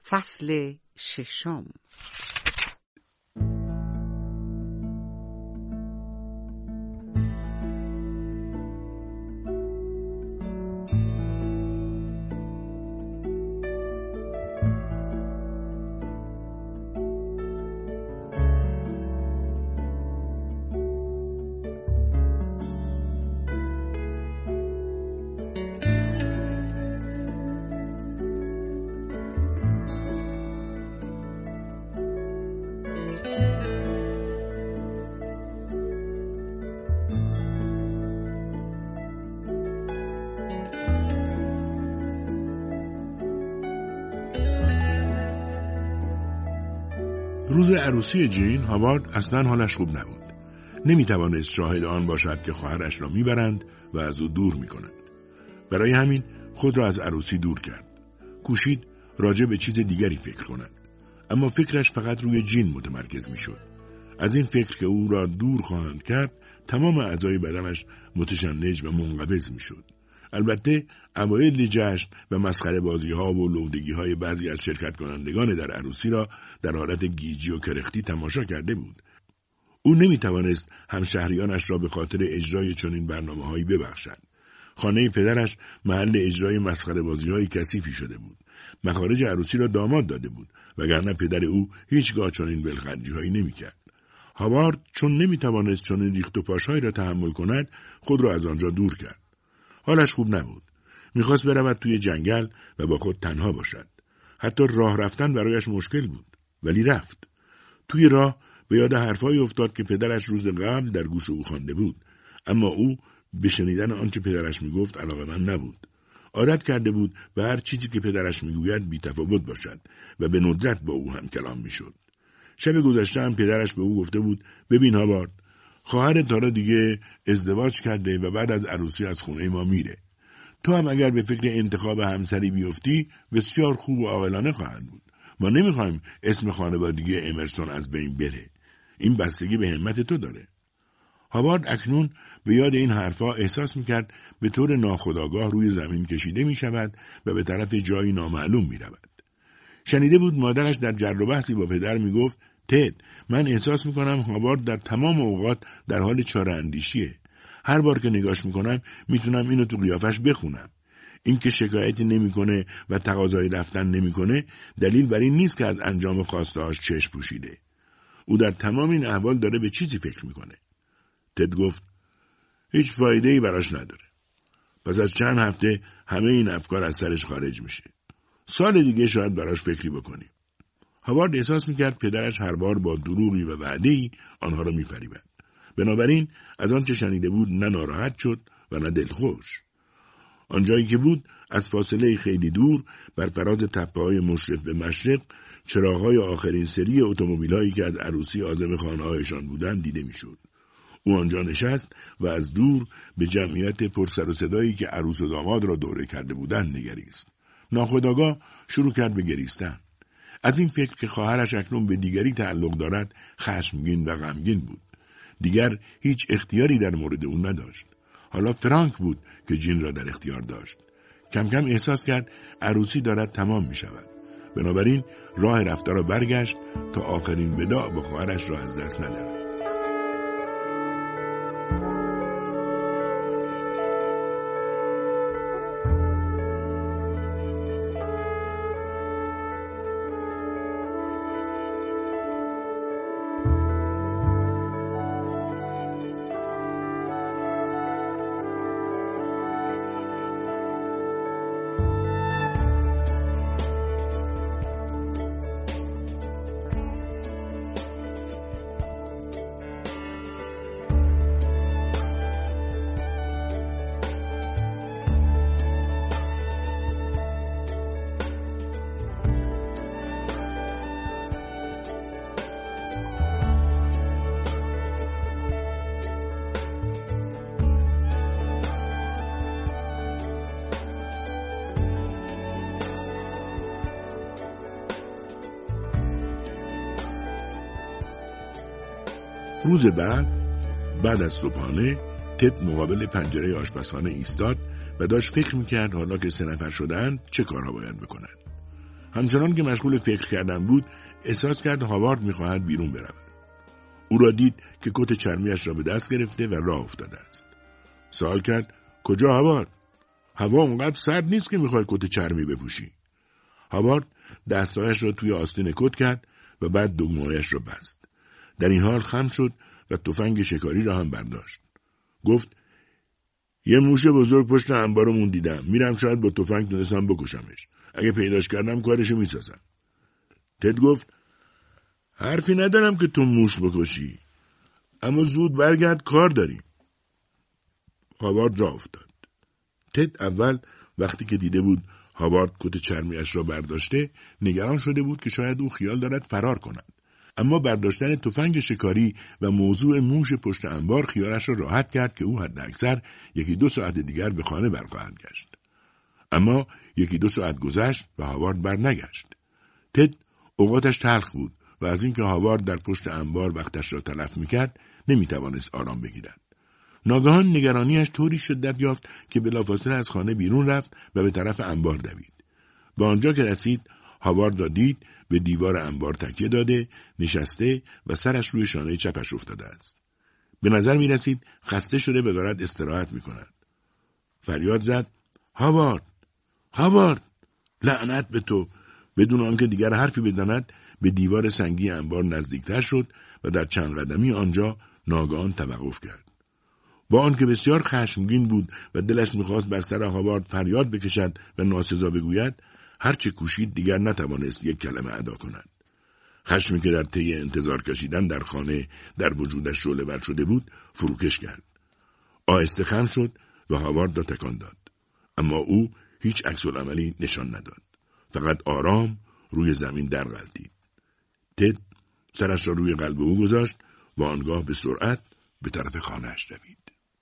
فصل 6. روز عروسی جین، هاوارد اصلاً حالش خوب نبود. نمیتوانست شاهد آن باشد که خواهرش را میبرند و از او دور میکنند. برای همین خود را از عروسی دور کرد. کوشید راجع به چیز دیگری فکر کند. اما فکرش فقط روی جین متمرکز میشد. از این فکر که او را دور خواهند کرد، تمام اعضای بدنش متشنج و منقبض میشد. البته اوایل جشن و مسخره بازی ها و لودگی های بعضی از شرکت کنندگان در عروسی را در حالت گیجی و کرختی تماشا کرده بود. او نمیتوانست همشهریانش را به خاطر اجرای چنین برنامه‌هایی ببخشد. خانه پدرش محل اجرای مسخره بازی های کثیفی شده بود. مخارج عروسی را داماد داده بود، وگرنه پدر او هیچگاه چنین ولخرجی هایی نمیکرد. هاوارد چون نمیتوانست چنین ریخت و پاشهایی را تحمل کند، خود را از آنجا دور کرد. حالش خوب نبود. میخواست برود توی جنگل و با خود تنها باشد. حتی راه رفتن برایش مشکل بود. ولی رفت. توی راه به یاد حرفایی افتاد که پدرش روز قبل در گوش او خوانده بود. اما او به شنیدن آنچه پدرش میگفت علاقه‌مند نبود. عادت کرده بود به هر چیزی که پدرش میگوید بی‌تفاوت باشد و به ندرت با او هم کلام میشد. شب گذشته هم پدرش به او گفته بود: ببین هاوارد، خواهرت حالا دیگه ازدواج کرده و بعد از عروسی از خونه ما میره. تو هم اگر به فکر انتخاب همسری بیفتی بسیار خوب و عاقلانه خواهد بود. ما نمیخوایم اسم خانوادگی امرسون از بین بره. این بستگی به همت تو داره. هاوارد اکنون به یاد این حرفا احساس میکرد به طور ناخودآگاه روی زمین کشیده میشود و به طرف جایی نامعلوم میرود. شنیده بود مادرش در جر و بحثی با پدر میگفت: تد، من احساس میکنم هاوارد در تمام اوقات در حال چاره اندیشیه. هر بار که نگاش میکنم میتونم اینو تو قیافش بخونم. این که شکایتی نمیکنه و تقاضای رفتن نمیکنه دلیل بر این نیست که از انجام خواسته‌هاش چشم پوشیده. او در تمام این احوال داره به چیزی فکر میکنه. تد گفت: هیچ فایده‌ای براش نداره. پس از چند هفته همه این افکار از سرش خارج میشه. سال دیگه شاید براش فکری بکنیم. هاوارد احساس میکرد پدرش هر بار با دروغی و وعده‌ای آنها را میفریبد. بنابراین از آنچه شنیده بود نه ناراحت شد و نه دلخوش. آنجایی که بود از فاصله خیلی دور بر فراز تپه‌های مشرف به مشرق چراغ‌های آخرین سری اتومبیل‌هایی که از عروسی عازم خانه‌هایشان بودند دیده میشد. او آنجا نشست و از دور به جمعیت پرسر و صدایی که عروس و داماد را دوره کرده بودند نگریست. ناخودآگاه شروع کرد به گریستن. از این فکر که خواهرش اکنون به دیگری تعلق دارد خشمگین و غمگین بود. دیگر هیچ اختیاری در مورد او نداشت. حالا فرانک بود که جین را در اختیار داشت. کم کم احساس کرد عروسی دارد تمام می شود. بنابراین راه رفته را برگشت تا آخرین وداع با خواهرش را از دست ندهد. روز بعد از صبحانه تد مقابل پنجره آشپزخانه ایستاد و داشت فکر میکرد حالا که 3 نفر شدند چه کارها باید بکنند. همچنان که مشغول فکر کردن بود، احساس کرد هاوارد می‌خواهد بیرون برود. او را دید که کت چرمیش را به دست گرفته و راه افتاده است. سوال کرد: کجا هاوارد؟ هوا اونقدر سرد نیست که می‌خوای کت چرمی بپوشی. هاوارد دستایش را توی آستین کت کرد و بعد دگمه‌هایش را بست. در این حال خم شد و تفنگ شکاری را هم برداشت. گفت: یه موش بزرگ پشت انبارمون دیدم. میرم شاید با تفنگ تونستم بکشمش. اگه پیداش کردم کارشو میسازم. تد گفت: حرفی ندارم که تو موش بکشی. اما زود برگرد، کار داریم. هاوارد راه افتاد. تد اول وقتی که دیده بود هاوارد کت چرمیش را برداشته، نگران شده بود که شاید او خیال دارد فرار کند. اما برداشتن تفنگ شکاری و موضوع موش پشت انبار خیالش را راحت کرد که او حداکثر 1-2 ساعت دیگر به خانه برخواهد گشت. اما 1-2 ساعت گذشت و هاوارد برنگشت. تد اوقاتش تلخ بود و از اینکه هاوارد در پشت انبار وقتش را تلف میکرد نمیتوانست آرام بگیرد. ناگهان نگرانیش طوری شدت یافت که بلافاصله از خانه بیرون رفت و به طرف انبار دوید. به آنجا که رسید، هاوارد را دید به دیوار انبار تکیه داده، نشسته و سرش روی شانه چپش افتاده است. به نظر می رسید خسته شده و دارد استراحت می کند. فریاد زد: هاوارد! هاوارد! لعنت به تو! بدون آنکه دیگر حرفی بزند به دیوار سنگی انبار نزدیکتر شد و در چند قدمی آنجا ناگهان توقف کرد. با آنکه بسیار خشمگین بود و دلش می‌خواست بر سر هاوارد فریاد بکشد و ناسزا بگوید، هرچه کوشید دیگر نتوانست یک کلمه ادا کند. خشمی که در طی انتظار کشیدن در خانه در وجودش شعله‌ور شده بود فروکش کرد. آهسته خم شد و هاوارد را تکان داد. اما او هیچ عکس‌العملی نشان نداد. فقط آرام روی زمین درغلتید. تد سرش را روی قلب او گذاشت و آنگاه به سرعت به طرف خانه‌اش دوید.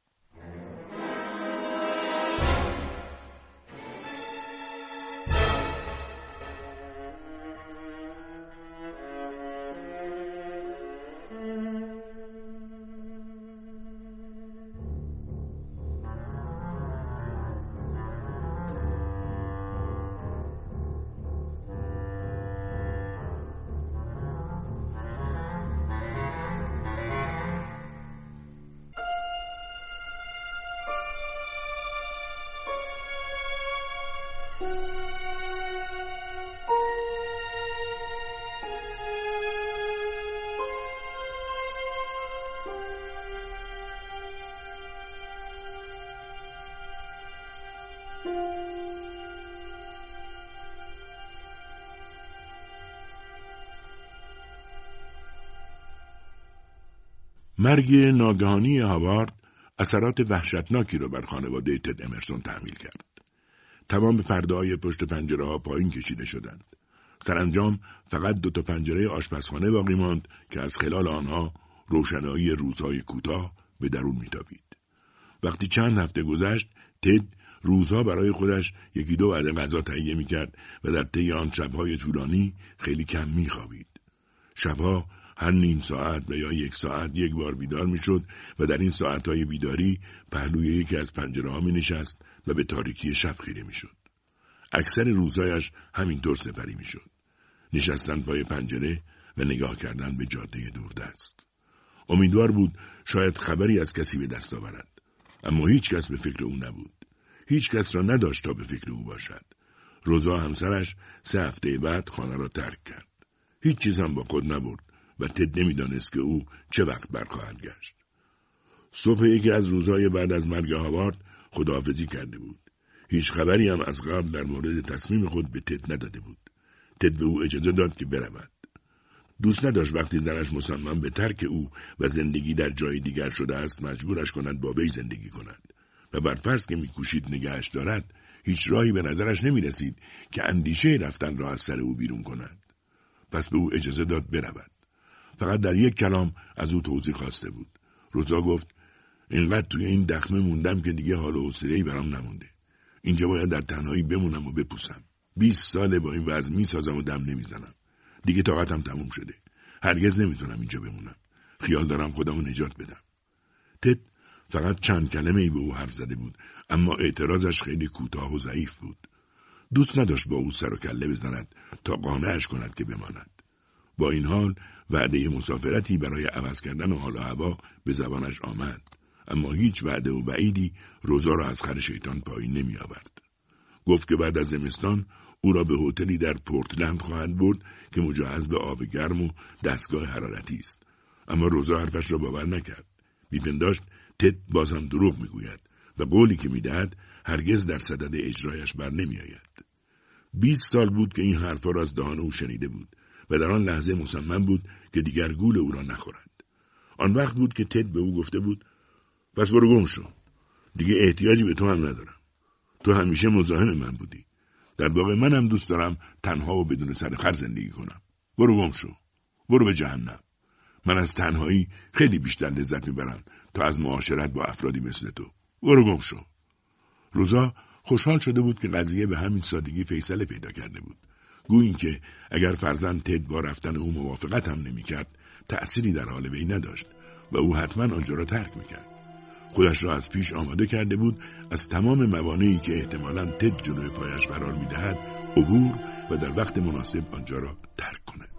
مرگ ناگهانی هاوارد اثرات وحشتناکی را بر خانواده تد امرسون تحمیل کرد. تمام پرده‌های پشت پنجره‌ها پایین کشیده شدند. سرانجام فقط 2 پنجره آشپزخانه باقی ماند که از خلال آنها روشنایی روزهای کوتاه به درون میتابید. وقتی چند هفته گذشت، تد روزها برای خودش 1-2 وعده غذا تهیه میکرد و در طی آن شب‌های طولانی خیلی کم میخوابید. شب‌ها هر نیم ساعت و یا 1 ساعت یک بار بیدار میشد و در این ساعتهای بیداری پهلوی یکی از پنجره‌ها مینشست و به تاریکی شب خیره میشد. اکثر روزهایش همینطور سپری میشد. نشستن پای پنجره و نگاه کردن به جاده دوردست. امیدوار بود شاید خبری از کسی به دست آورد. اما هیچ کس به فکر او نبود. هیچ کس را نداشت تا به فکر او باشد. روزا همسرش 3 هفته بعد خانه را ترک کرد. هیچ چیز هم با خود نبرد و تد نمیدانست که او چه وقت برخواهد گشت. صبح یکی از روزهای بعد از مرگ هاوارد خداحافظی کرده بود. هیچ خبری هم از قبل در مورد تصمیم خود به تد نداده بود. تد به او اجازه داد که برود. دوست نداشت وقتی زنش مصمم به ترک او و زندگی در جای دیگر شده است مجبورش کند با وی زندگی کند و بر فرض که میکوشید نگهش دارد هیچ راهی به نظرش نمیرسید که اندیشه رفتن را از سر او بیرون کند. پس به او اجازه داد برود. فقط در یک کلام از او توضیح خواسته بود. روزا گفت: اینقدر توی این دخمه موندم که دیگه حال و حوصله‌ای برام نمونده. اینجا باید در تنهایی بمونم و بپوسم. 20 ساله با این وضع میسازم و دم نمیزنم. دیگه طاقتم تموم شده. هرگز نمیتونم اینجا بمونم. خیال دارم خودمو نجات بدم. تد فقط چند کلمه‌ای به او حرف زده بود، اما اعتراضش خیلی کوتاه و ضعیف بود. دوست نداشت با او سر و کله بزند تا قانعش کند که بماند. با این حال وعده مسافرتی برای عوض کردن حال و هوا به زبانش آمد، اما هیچ وعده و وعیدی روزا را از خر شیطان پایین نمی آورد. گفت که بعد از زمستان او را به هتلی در پورتلند خواهد برد که مجهز به آب گرم و دستگاه حرارتی است. اما روزا حرفش را باور نکرد. میپنداشت تد بازم دروغ میگوید و قولی که میدهد هرگز در صدد اجرایش بر نمیآید. 20 سال بود که این حرفا را از دهان او شنیده بود و در آن لحظه مصمم بود که دیگر گول او را نخورد. آن وقت بود که تد به او گفته بود پس برو گم شو. دیگه احتیاجی به تو هم ندارم. تو همیشه مزاحم من بودی. در واقع منم دوست دارم تنها و بدون سرخر زندگی کنم. برو گم شو. برو به جهنم. من از تنهایی خیلی بیشتر لذت میبرم تا از معاشرت با افرادی مثل تو. برو گم شو. روزا خوشحال شده بود که قضیه به همین سادگی فیصله پیدا کرده بود. گویی که اگر فرزند تد با رفتن او موافقت هم نمی‌کرد، تأثیری در حال وی نداشت و او حتما آنجا را ترک می‌کرد. خودش را از پیش آماده کرده بود از تمام موانعی که احتمالاً تد جلوی پایش قرار می‌دهد عبور و در وقت مناسب آنجا را ترک کند.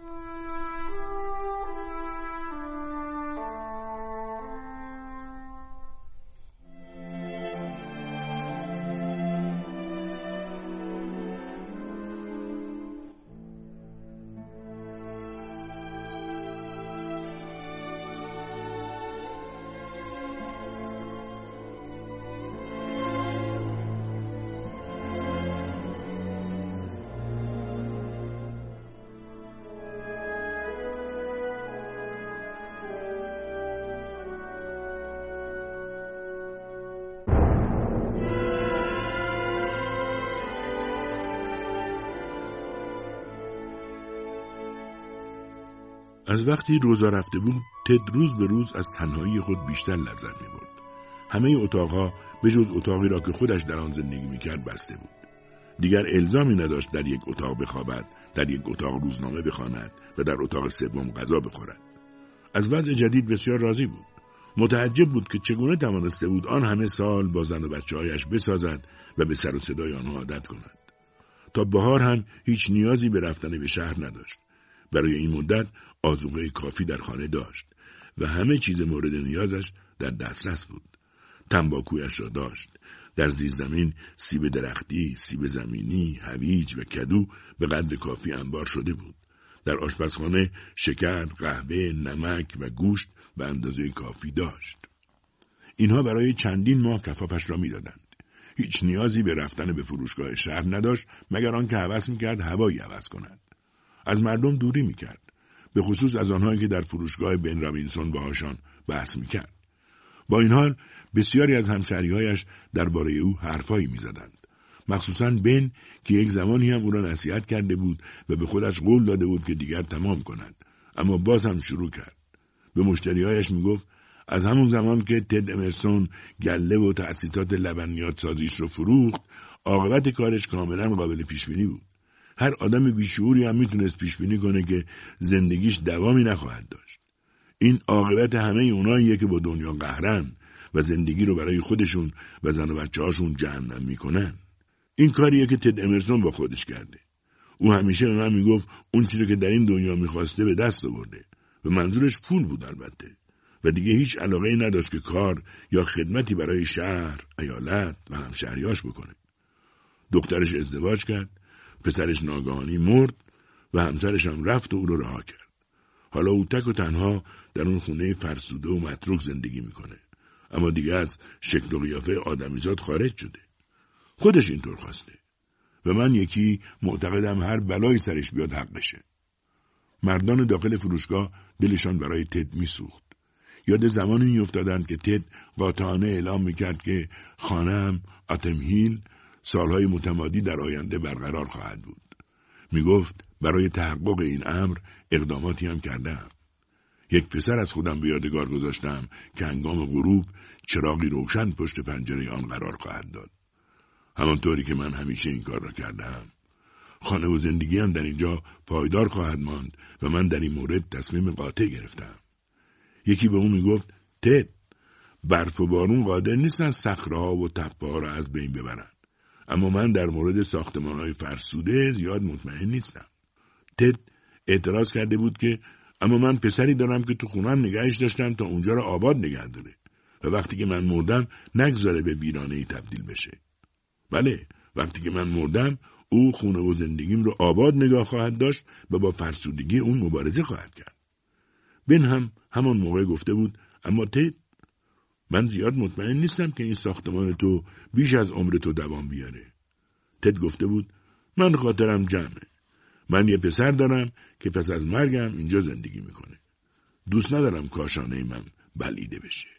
از وقتی روزا رفته بود، تد روز به روز از تنهایی خود بیشتر لذت می‌برد. همه اتاقها به جز اتاقی را که خودش در آن زندگی می‌کرد بسته بود. دیگر الزامی نداشت در یک اتاق بخوابد، در یک اتاق روزنامه بخواند و در اتاق سوم غذا بخورد. از وضع جدید بسیار راضی بود. متعجب بود که چگونه توانسته بود آن همه سال با زن و بچه‌هایش بسازد و به سر و صدای آنها عادت کند. تا بهار هم هیچ نیازی به رفتن به شهر نداشت. برای این مدت آذوقه کافی در خانه داشت و همه چیز مورد نیازش در دسترس بود. تنباکویش را داشت. در زیر زمین سیب درختی، سیب زمینی، هویج و کدو به قدر کافی انبار شده بود. در آشپزخانه شکر، قهوه، نمک و گوشت به اندازه کافی داشت. اینها برای چندین ماه کفافش را می‌دادند. هیچ نیازی به رفتن به فروشگاه شهر نداشت مگر آنکه هوس می‌کرد هوایی عوض کند. از مردم دوری می‌کرد، به خصوص از آنهایی که در فروشگاه بن رابینسون باهاشان بحث می‌کرد. با این حال بسیاری از همشهری‌هایش درباره او حرفایی می‌زدند. مخصوصاً بن که یک زمانی هم او را نصیحت کرده بود و به خودش قول داده بود که دیگر تمام کند، اما باز هم شروع کرد. به مشتری‌هایش می‌گفت از همون زمان که تد امرسون گله و تأسیسات لبنیات سازیش رو فروخت، عاقبت کارش کاملاً قابل پیش‌بینی بود. هر آدم بیشعوری هم میتونست پیش‌بینی کنه که زندگیش دوامی نخواهد داشت. این عاقبت همه اوناییه که با دنیا قهرن و زندگی رو برای خودشون و زن و بچه‌هاشون جهنم میکنن. این کاریه که تد امرسون با خودش کرده. او همیشه به من میگفت اون چیزی که در این دنیا میخواسته به دست آورده و منظورش پول بود البته و دیگه هیچ علاقه‌ای نداشت که کار یا خدمتی برای شهر، ایالت و همشهریاش بکنه. دخترش ازدواج کرد، پسرش ناگهانی مرد و همسرش هم رفت و او رو رها کرد. حالا او تک و تنها در اون خونه فرسوده و متروک زندگی میکنه، اما دیگه از شکل و قیافه آدمیزاد خارج شده. خودش اینطور خواسته و من یکی معتقدم هر بلایی سرش بیاد حقشه. مردان داخل فروشگاه دلشان برای تد میسوخت. یاد زمانی میافتادند که تد قاطعانه اعلام میکرد که خانه‌ام آتم هیل سالهای متمادی در آینده برقرار خواهد بود. میگفت برای تحقق این امر اقداماتی هم کردم. یک پسر از خودم به یادگار گذاشتم که هنگام غروب چراغی روشن پشت پنجره آن قرار خواهد داد. همانطوری که من همیشه این کار را کردم. خانه و زندگی هم در اینجا پایدار خواهد ماند و من در این مورد تصمیم قاطع گرفتم. یکی به اون میگفت تد، برف و بارون قادر نیستن صخره‌ها و تپه‌ها را از بین ببرن، اما من در مورد ساختمان‌های فرسوده زیاد مطمئن نیستم. تد اعتراض کرده بود که اما من پسری دارم که تو خونم نگهش داشتم تا اونجا رو آباد نگه داره و وقتی که من مردم نگذاره به ویرانه‌ای تبدیل بشه. بله، وقتی که من مردم او خونه و زندگیم رو آباد نگاه خواهد داشت و با فرسودگی اون مبارزه خواهد کرد. بن هم همان موقع گفته بود اما تد، من زیاد مطمئن نیستم که این ساختمان تو بیش از عمر تو دوام بیاره. تد گفته بود من خاطرم جمعه. من یه پسر دارم که پس از مرگم اینجا زندگی میکنه. دوست ندارم کاشانه من بلعیده بشه.